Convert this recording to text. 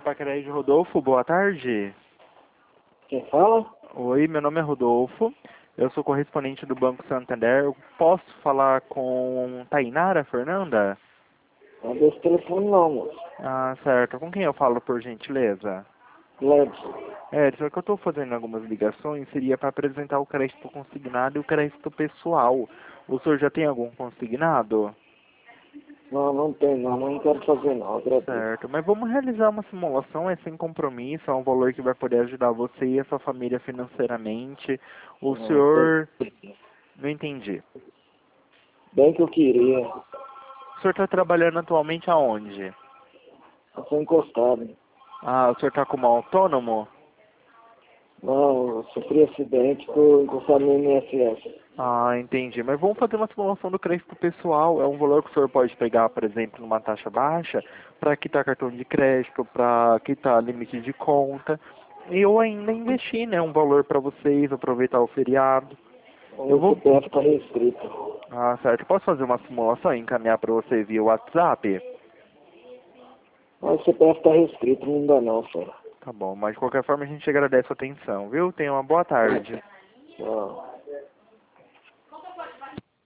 Pacaraí Rodolfo, boa tarde. Quem fala? Oi, meu nome é Rodolfo, eu sou correspondente do Banco Santander. Eu posso falar com Tainara Fernanda? Não desse telefone não, moço. Ah, certo. Com quem eu falo, por gentileza? Gledson. Só que eu estou fazendo algumas ligações, seria para apresentar o crédito consignado e o crédito pessoal. O senhor já tem algum consignado? Não, não tem não, não quero fazer não, agradeço. Certo, mas vamos realizar uma simulação, é sem compromisso, é um valor que vai poder ajudar você e a sua família financeiramente. O Não, senhor... Não entendi. bem que eu queria. O senhor está trabalhando atualmente aonde? Eu sou encostado. Ah, o senhor está como autônomo? Não, eu sofri acidente, tô encostado no INSS. Ah, entendi. Mas vamos fazer uma simulação do crédito pessoal. É um valor que o senhor pode pegar, por exemplo, numa taxa baixa, para quitar cartão de crédito, para quitar limite de conta. E ou ainda investir, né? Um valor para vocês, aproveitar o feriado. Eu O vou... CPF tá restrito. Ah, certo. Posso fazer uma simulação e encaminhar para você via WhatsApp? Mas o CPF tá restrito, não dá não, senhor. Tá bom, mas de qualquer forma a gente agradece a atenção, viu? Tenha uma boa tarde. Não.